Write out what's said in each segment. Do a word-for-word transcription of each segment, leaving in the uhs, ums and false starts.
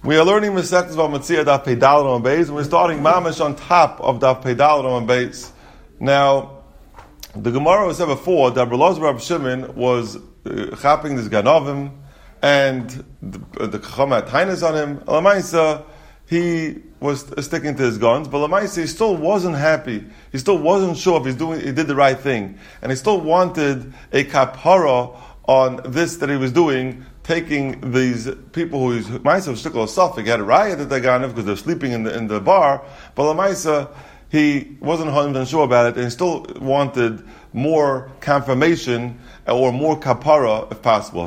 We are learning Masechtas Bava Daf Pei Daled on Beis, and we're starting Mamash on top of Daf Pei Daled on Beis. Now, the Gemara said before that Rabbi Elazar Rab Shimon was uh, chapping this Ganovim, and the, the Chacham had tainas on him. Lamaisa, he was sticking to his guns, but Lamaisa, he still wasn't happy. He still wasn't sure if he's doing, he did the right thing, and he still wanted a kapara on this that he was doing, taking these people who's Maisa Shtikol Suffolk had a riot at the Ganav because they're sleeping in the in the bar, but Lamaisa, he wasn't one hundred percent sure about it, and he still wanted more confirmation or more kapara if possible.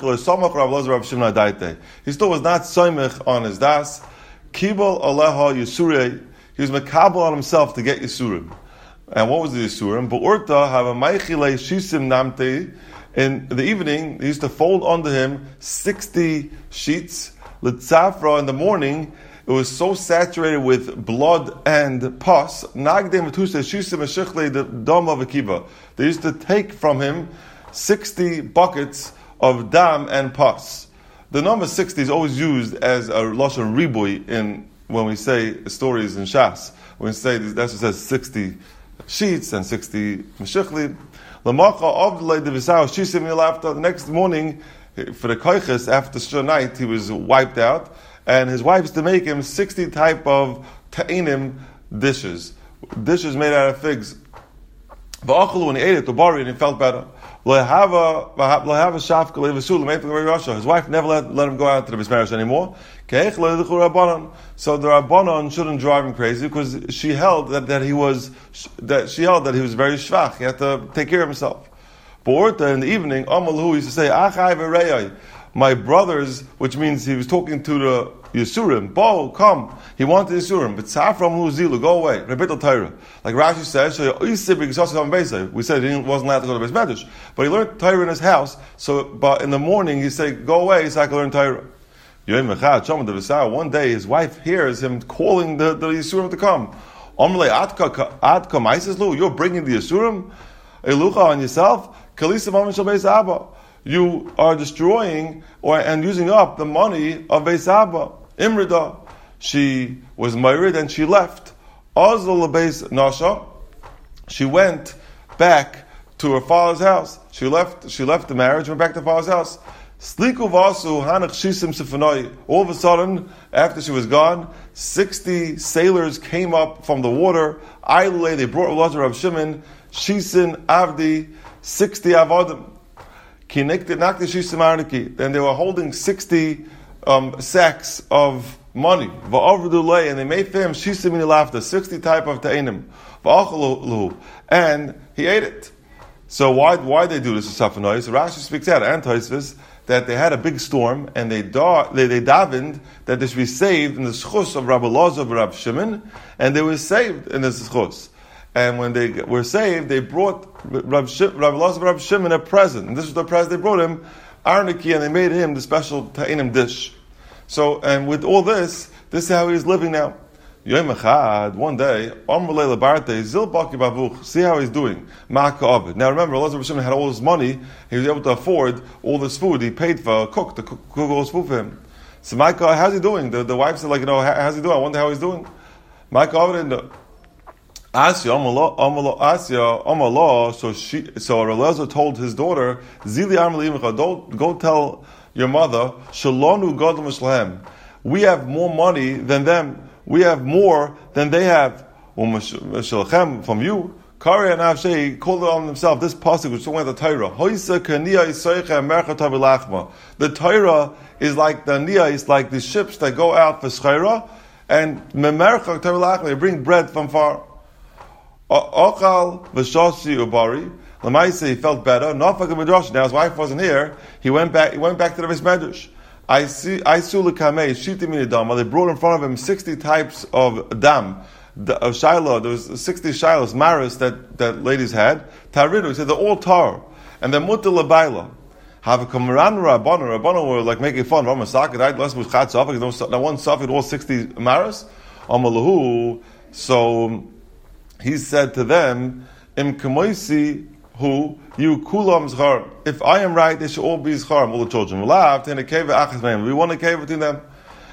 He still was not soymech on his das. Kibol aleha yisurei. He was mekabel on himself to get yisurim. And what was the yisurim? Be'urta have a meichile shisim namte. In the evening, he used to fold onto him sixty sheets. Litzafra in the morning, it was so saturated with blood and pus. Nagdem v'tusha shisim eshichle the dam of akiva. They used to take from him sixty buckets of dam and pus. The number sixty is always used as a lashon ribui in when we say stories in Shas. When we say that's what says sixty sheets and sixty meshichli. The next morning, for the koiches, after the night, he was wiped out, and his wife used to make him sixty type of ta'inim dishes, dishes made out of figs. When he ate it, and he felt better. His wife never let, let him go out to the Bismarish anymore. So the Rabbanon shouldn't drive him crazy because she held that, that he was that she held that he was very shvach. He had to take care of himself. But in the evening, Amalu used to say, Achai v'reyai, my brothers, which means he was talking to the Yisurim. Bo, come. He wanted Yisurim. But Safram Luzilu, go away. Rebital Torah. Like Rashi says, we said he wasn't allowed to go to Beis Medrash. But he learned Torah in his house. So, but in the morning, he said, go away so I can learn Torah. One day, his wife hears him calling the, the Yisurim to come. You're bringing the Yisurim? Elucha on yourself? You are destroying or and using up the money of Beis Abba. Imrida, she was married and she left. Azal Beis Nasha, she went back to her father's house. She left. She left the marriage and went back to her father's house. Sliku vasu hanach shisim sifanoi. All of a sudden, after she was gone, sixty sailors came up from the water. Ailule, they brought Elazar Rab Shimon, shisin avdi, sixty avodim. Then they were holding sixty um, sacks of money. And they made for him sixty type of ta'inim. And he ate it. So why why they do this to Safanois? So Rashi speaks out, and Tosfos, that they had a big storm, and they da- they, they davened that they should be saved in the schus of Rabbi Elazar and Rabbi Shimon, and they were saved in the schus. And when they were saved, they brought Rabbi Elazar and Rabbi Shimon a present. And this was the present they brought him, Arniki, and they made him the special ta'inim dish. So, and with all this, this is how he's living now. Yom Echad, one day, Amrulei Labarte, Zil Baki Bavuch, see how he's doing. Ma'aka Ovid. Now remember, Elazar and Shimon had all his money, he was able to afford all this food, he paid for a cook to cook, cook all his food for him. So Ma'aka, how's he doing? The, the wife said, like, you know, how's he doing? I wonder how he's doing. Ma'aka Ovid, and the Asya, Amalo, Amalo, Asya, Amalo, so she, so Elazar told his daughter, Zili Amali Imcha, don't, go tell your mother, Shalonu Godom Shlahem. We have more money than them. We have more than they have. Shalchem from you. Kari and Avshei called it on themselves. This pasuk which talking about the Torah. The Torah is like the Nia, is like the ships that go out for Shchaira, and Memercha Torah they bring bread from far. Ochal v'shasi ubari. Lamaisa, he felt better. Nafak midrash. Now his wife wasn't here. He went back. He went back to the Beis Medrash. I see. I saw the kamei shiti min dam. They brought in front of him sixty types of dam, of shiloh. There was sixty shilohs, maris that, that ladies had. Taridu. He said they're all tar, and they're mutter lebaila. Have a kamaran rabbanon. Rabbanon were like making fun. Rama saket. I less was chat safik. Now one safik all sixty maris. Amalahu. So he said to them, Im kamoisi who you kulam zchar. If I am right, they should all be zchar, all the children. We want a cave between them.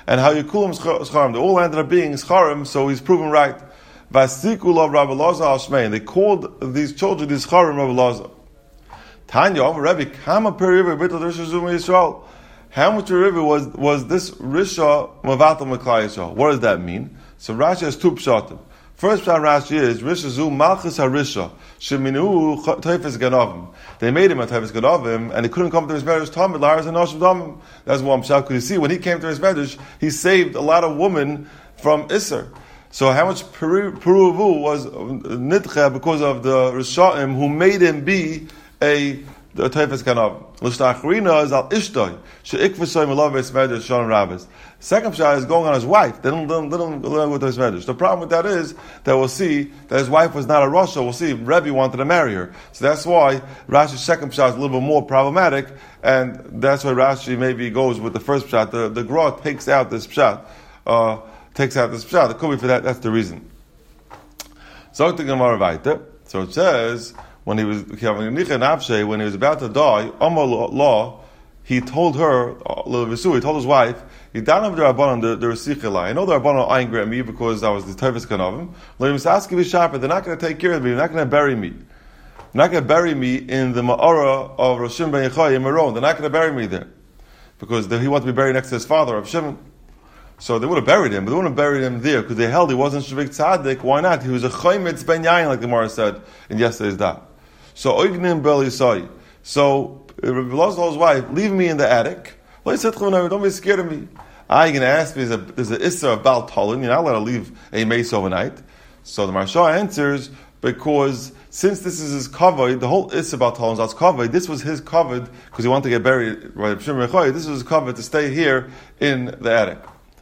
and how Yekulim Scharim. They all ended up being Scharim, so he's proven right. Vasikul of Rabbi Lazar al Shmei. They called these children these Scharim Rabbi Lazar. Tanya, Rabbi, Kama Periva B'Tal Risha Zum Yisrael. How much Periva was was this Risha Mavatal Meklai Yisrael? What does that mean? So Rashi has two pshatim. First pshat Rashi is Risha Zum Malchus HaRisha Sheminu Teifes Ganavim. They made him a Teifes Ganavim, and he couldn't come to his marriage. Talmud Lars and Noshim Damim. That's one pshat. Because you see, when he came to his marriage, he saved a lot of women from Isser. So how much Peruvu was Nitcha because of the Rishaim who made him be a the Teifes Ganavim. L'shtachrina is al Ishtoi she'ikvesoi melav his marriage Shalom Rabbis. Second pshat is going on his wife. They don't, they don't, they don't learn with his marriage. The problem with that is that we'll see that his wife was not a Rasha. We'll see Rebbe wanted to marry her. So that's why Rashi's second pshat is a little bit more problematic, and that's why Rashi maybe goes with the first pshat. The, the Gra takes out this pshat. Uh, takes out this pshat. It could be for that. That's the reason. So the Gemara weiter. So it says when he was when he was about to die, Amar Law, he told her, he told his wife, I know the Rabbanan are angry at me because I was the Teifes Ganavim. They're not going to take care of me. They're not going to bury me. They're not going to bury me in the Ma'ara of Rosh Shimon ben Yochai in Meron. They're not going to bury me there because he wanted to be buried next to his father, Rav Shimon. So they would have buried him, but they wouldn't have buried him there because they held he wasn't Shavik Tzaddik. Why not? He was a Chaymitz ben Yain, like the Gemara said in yesterday's daf. So Oignim Bel Yisai. So Rabbi Lazar told his wife, leave me in the attic. Don't be scared of me. Ah, you're going to ask me, there's a, there's an Issa of Baal Talon, you're not allowed to leave a mace overnight. So the Maharsha answers, because since this is his kavod, the whole Issa of Baal Talon is kavod, this was his kavod, because he wanted to get buried, right, this was his kavod to stay here in the attic.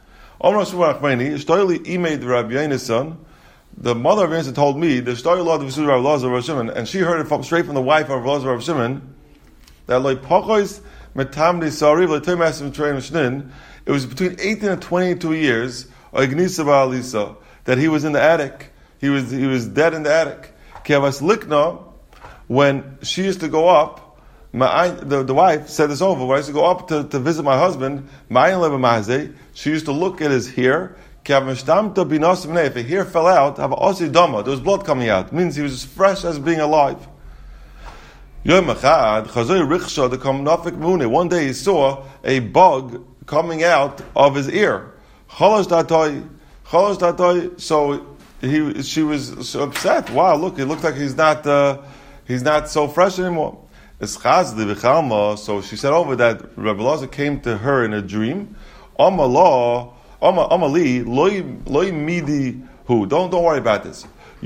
The mother of Yonah told me, the story of the Vesud Rav Lazar Rav Shimon, and she heard it from, straight from the wife of Rav Lazar Rav Shimon, that like Pachois Metamdi Sariv Letemas Train Shnin, it was between eighteen and twenty-two years, that he was in the attic. He was he was dead in the attic. Kevas Likna, when she used to go up, my, the, the wife said this over, when I used to go up to, to visit my husband, she used to look at his hair. If the hair fell out, there was blood coming out. It means he was as fresh as being alive. One day he saw a bug coming out of his ear. So he, she was so upset. Wow, look, it looked like he's not, uh, he's not so fresh anymore. So she said over that Rabbi Lazar came to her in a dream. Amali, loy loy midi who. Don't don't worry about this. I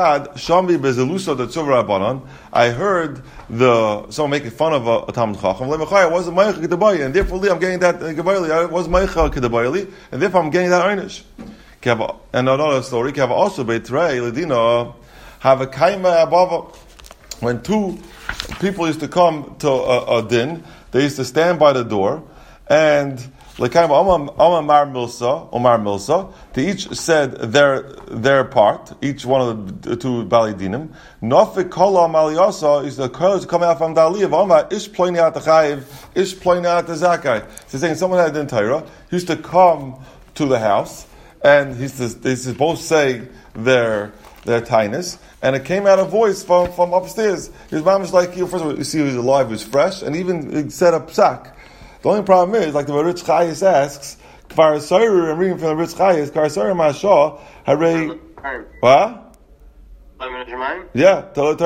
heard the someone making fun of a, a Talmud Chacham. I wasn't Meicha Kedabayli, and therefore I'm getting that Kedabayli. I was Meicha Kedabayli, and therefore I'm getting that einish. And another story. Have also Beitrei Ledina have a kaima above. When two people used to come to a, a din, they used to stand by the door, and Lekaim Omar Milsa, Omar Milsa, they each said their their part, each one of the two Bali Dinim. Nofik Kola Maliyasa is the curse coming out from the Aliyah of Omar, Ish pointing out the Chayiv, Ish pointing out the Zakai. So saying someone had in Torah, he used to come to the house, and he used to, they used to both say their their tinus, and it came out a voice from, from upstairs. His mom was like, first of all, you see he was alive, he was fresh, and even he set up psak. The only problem is, like the Ritz Chayis asks, Kvar Soyer, I'm reading from the Ritz Chayis, Kvar Soyer Mashah, Hare. What? Yeah, That's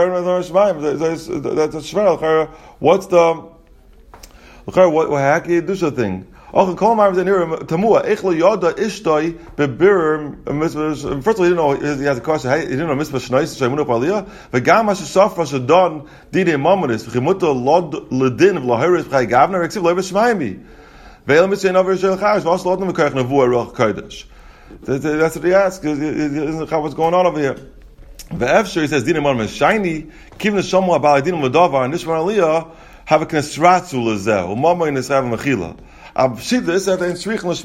a Shemel. What's the. What Haki Dusha thing? Oh, call my Tamua, Echla Yoda Ishtoi, Bebir, first of all, he didn't know, he has a question, he didn't know Mitzvah Shnois, Shaimunah Paliyah, Vegama Shasafra Shadon, Dide Momonis, Vichimuta Lod Ledin, Vlahiris, Chai Gavner, Exib Levis Shmaimi. Veil Mitzvah Nover Shel Chayos, Vas Lodna Mekach Nevuah Ruach Kodesh. That's what he asks, what's going on over here. Ve'efshir, he says, Dide Momonis, Shiny, Kivna Shomu Abaladim Madavar, and Nishmar Aliyah, have a Knesratzu Lezeh, Umama in Israel Mechila. So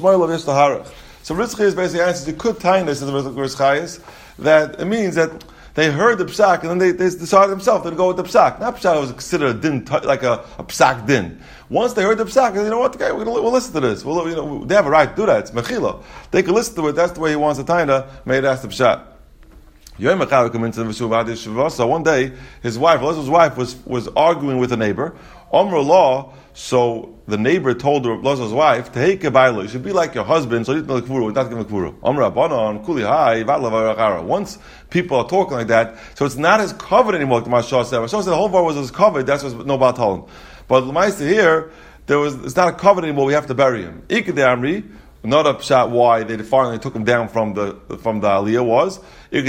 Ritzchai is basically answers the good kindness of the Ritzchai that it means that They heard the psak, and then they, they decided themselves to go with the psak. Not psak was considered a din, like a, a psak din. Once they heard the psak, they said, you know what, okay, we're gonna, we'll listen to this. We'll, you know, they have a right to do that. It's mechila. They can listen to it. That's the way he wants the taina. Made that's the psak. So one day, his wife, Elazar's wife, was, was arguing with a neighbor. Omra law, so the neighbor told Elazar's wife, "Take a bailo. You should be like your husband. So you don't give not give kfura." Omra banon kuli hai v'alav. Once people are talking like that, so it's not as covered anymore. Like the Mashal said, Mashal said the whole bar was as covered. That's what no batalon. But the Ma'aser here, there was it's not a covered anymore. We have to bury him. Ikede Amri. Not a pshat why they finally took him down from the from the aliyah was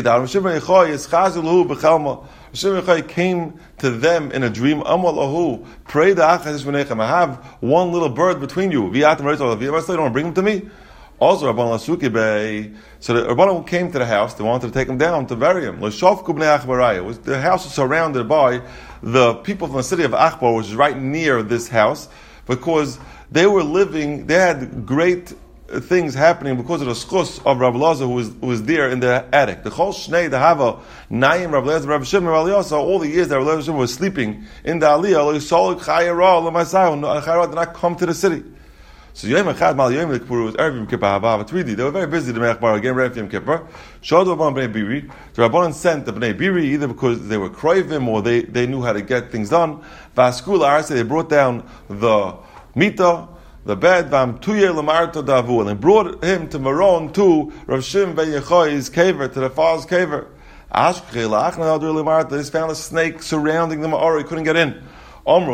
Shimon came to them in a dream. Pray the I have one little bird between you. You don't bring him to me. Also, Rabban Lasuki Bey. So the Rabban came to the house. They wanted to take him down to bury him. The house was surrounded by the people from the city of Achbar, which is right near this house, because they were living. They had great things happening because of the schus of Rabbi Elazar who was, who was there in the attic. The Chol Shnei, the Hava, Naim, Rabbi Elazar, Rabbi Shimon, Rabbi Elazar, all the years that Rabbi Elazar was sleeping in the Aliyah, did not come to the city. So Yom Echad Mal Yom Kippur was Erev Yom Kippur Hava Hatvidi. They were very busy to make Bar again Erev Yom Kippur. Shad Rabban Bnei Biri. The Rabbanan sent the Bnei Biri either because they were kroivim or they, they knew how to get things done. Vaskul Arse, they brought down the Mita, the bed, and they brought him to Maron to Rav Shimon ben Yochai's caver, to the father's caver. They found a snake surrounding the Ma'or, he couldn't get in. Let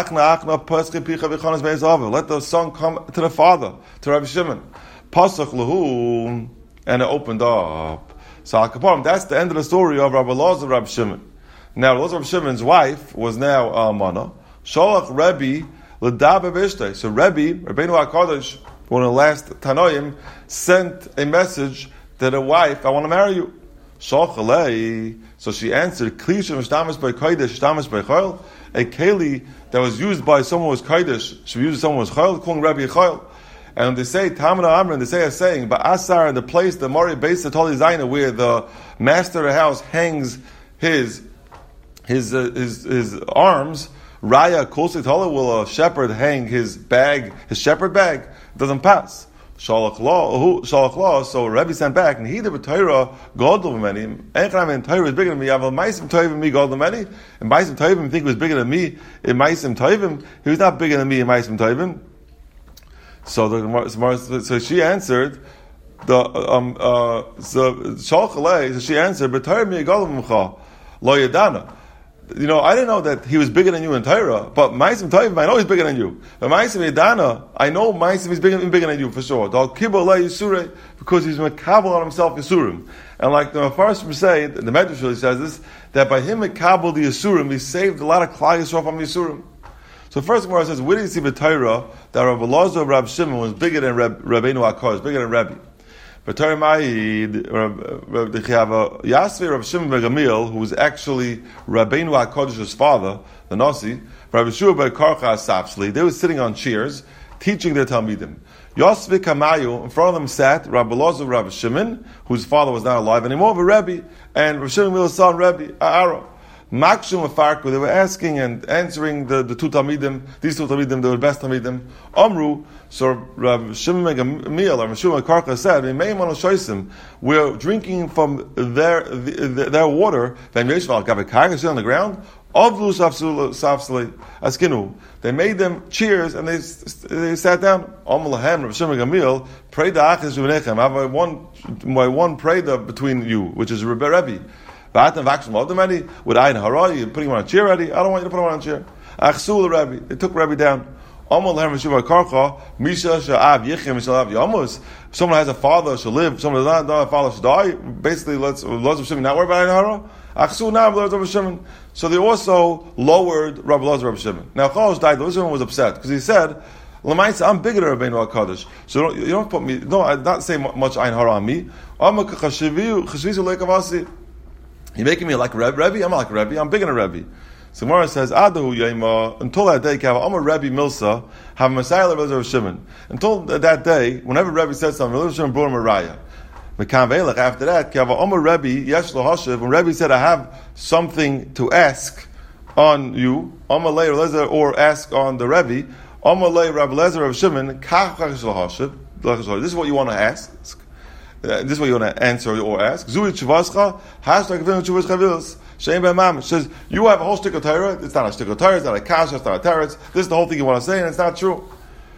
the son come to the father, to Rav Shimon. And it opened up. So that's the end of the story of Rabbi Elazar, Rav Shimon. Now, Elazar Rav Shimon's wife was now Almana. Sholach Rebbe. So Rebbe, Rabbeinu HaKadosh, one of the last Tanoim, sent a message to the wife, I want to marry you. So she answered, a keli that was used by someone who was Kodesh, should be used by someone who was Chayil, calling Rebbe Chayil. And they say, Tamar Amr, they say a saying, but Asar, in the place, the Mori Beis Tali Zaina, where the master of the house hangs his, his, uh, his, his arms, Raya Kulsit Hala, will a shepherd hang his bag, his shepherd bag? It doesn't pass. Shalach law, Shalach law. So Rebbe sent back, and he the Torah Godel many. Echram and Torah is bigger than me. Aval Maisim Toivim me Godel many. And Maisim Toivim think he was bigger than me. In Maisim Toivim, he was not bigger than me in Maisim Toivim. So the so she answered. The um uh so Shalach alei. So she answered, but Torah me Godel m'cha lo yadana. You know, I didn't know that he was bigger than you in Torah, but Maisim Toivim, I know he's bigger than you. But Maisim Yedana, I know Maisim is bigger, bigger than you for sure. Because he's Mekabel on himself Yisurim. And like the Mepharshim say, the Medrash really says this, that by him Mekabel the Yisurim, he saved a lot of Klal Yisrael from Yisurim. So first Gemara says, where do you see the Torah that Rabbi Elazar of Rabbi Shimon was bigger than Reb, Rabbeinu HaKadosh, bigger than Rebbe? But Torah Ma'id, Yasvei Rabbi Shimon ben Gamliel, who was actually Rabbeinu HaKadosh's father, the Nasi, Rabbi Shua ben Karcha Asapsli, they were sitting on chairs, teaching their Talmidim. Yosvei Kamayu, in front of them sat Rabbi Elazar of Rabbi Shimon, whose father was not alive anymore, but Rebbe, and Rabbi Shimon Gamliel's son, Rebbe, Aaron. Makshum Afarku, they were asking and answering the, the two Talmidim, these two Talmidim, they were the best Talmidim. Amru, so Rav Shimon Gamliel, or Rav Shimon Karka said, we're drinking from their their, their water, on the ground, they made them cheers and they they sat down. Rav Shimon Gamliel, pray the Achis V'nechem, have one, my one prayer between you, which is Rebbe. Would I hara? You're putting him on a chair already? I don't want you to put him on a chair. Achsul Rebbe. They took Rebbe down. Someone has a father should live. Someone does not have a father should die. Basically, let's let's Shimon not worry about hara. Achsul now Rabbi Shimon. So they also lowered Rabbi Elazar Rabbi Shimon. Now Chalash died. Rabbi Shimon was upset because he said, "L'maisa, I'm bigger than Rabbeinu HaKadosh. So don't, you don't put me. No, I not say much ayin hara on me. You're making me like Rebbe? Rebbe? I'm not like Rebbe. I'm bigger than Rebbe. So Gemara says, Adahu Yema, until that day, I'm a Rebbe Milsa, have a Messiah Rebbe Shimon. Until that day, whenever Rebbe said something, Rebbe Shimon brought him a raya. After that, when Rebbe said, I have something to ask on you, or ask on the Rebbe, this is what you want to ask. Uh, this is what you want to answer or ask. Says, you have a whole stick of Torah. It's not a stick of Torah, it's not a kasha, it's not a teretz. This is the whole thing you want to say, and it's not true.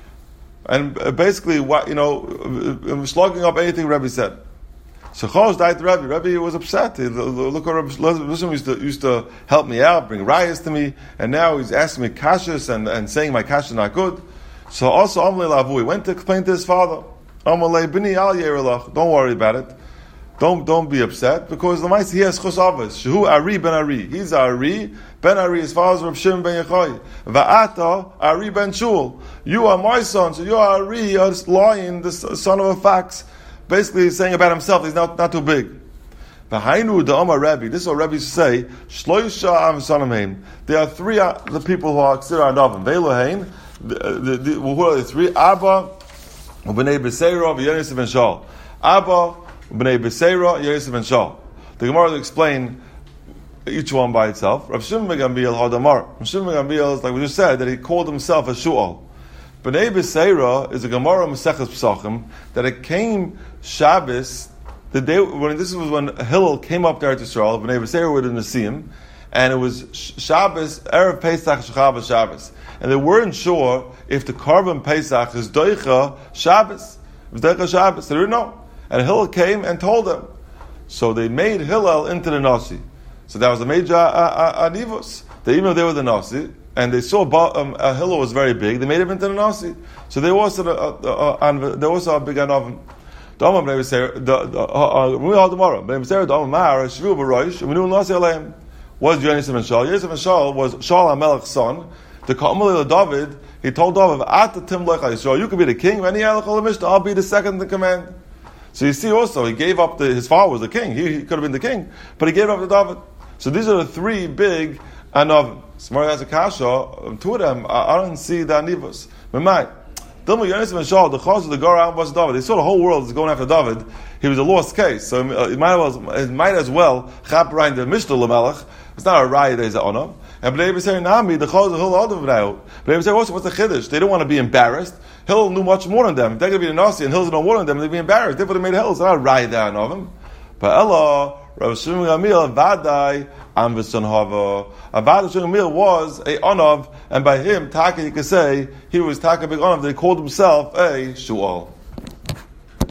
And basically, what you know, slugging up anything Rebbe said. So Chos died to Rebbe. Rebbe was upset. He, look, Rebbe used to used to help me out, bring rayas to me, and now he's asking me kashas and, and saying my kasha is not good. So also Amalei Lavu, he went to explain to his father. Amalei b'ni al yerelach. Don't worry about it. Don't don't be upset because the Maisi he has Chos Avos. Shehu Ari ben Ari. He's Ari ben Ari. His father's Rav Shimon ben Yochai. Va'ata Ari ben Shul. You are my son, so you are Ari. You're lying, the son of a fox. Basically, he's saying about himself, he's not, not too big. V'hainu da'amar Rebbe. This is what Rebbe say. Shloisha am sanamim. There are three uh, the people who are considered Anavim. Ve'elohein. Who are the three? Abba, B'nei Beseira, V'yenis ben Shal. Abba, B'nei Beseira, Yenis ben Shal. The Gemara will explain each one by itself. Rav Shimon ben Gamliel Hadamar. Rav Shimon ben Gamliel is like we just said that he called himself a Shu'al. B'nei Beseira is a Gemara Maseches Pesachim that it came Shabbos the day when this was when Hillel came up to Eretz Yisrael. B'nei Beseira were in the Nesiim, and it was Shabbos Erev Pesach Shechavah Shabbos, and they weren't sure if the Karban Pesach is Doicha Shabbos. It was Doicha Shabbos. They didn't know, and Hillel came and told them. So they made Hillel into the Nasi. So that was a major adivus. They even though they were the Nasi. And they saw um, uh, Hillel was very big. They made him into the Nasi. So they also uh, uh, uh, they also a big Anavim. The Amar Bnei Beseira, the we all tomorrow. Bnei Beseira, the Amar Shvu B'Rosh, we knew Nasi Aleim. Was Yenis ben Shal? Yenis ben Shal was Shal HaMelech's son. The Ka'amal David, he told David, "At the Tim Lech Yisrael, you could be the king. Any Elech Olamishta, I'll be the second in command." So you see, also he gave up the his father was the king. He, he could have been the king, but he gave up to David. So these are the three big Anavim. Smart has a kasha. Two of them, I, I don't see the anivos. But my, Dilma Yonis ben Shal, the chaz of the Goran was David. They saw the whole world is going after David. He was a lost case, so uh, it might as well, it might as well chap right the Mishnah Lamelech. It's not a riot. There's an honor. And Bnei Beseira Nami, the chaz of Hillel Adam now. Bnei Beseira also what's the chiddush? They don't want to be embarrassed. Hillel knew much more than them. If they're going to be the Nasi and Hillel know more than them, they'd be embarrassed. They would have made Hillel. It's not a riot there of him. But Ella, Rav Shimon Gamliel Vadai Am V'Son Hava. Avad Shimon Gamliel was a Onav, and by him, Taka, you could say he was Taka big Onav. They called himself a Shu'al.